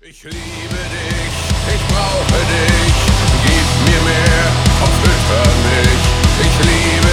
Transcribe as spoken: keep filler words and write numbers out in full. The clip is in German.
Ich liebe dich, ich brauche dich, gib mir mehr und fütter mich. Ich liebe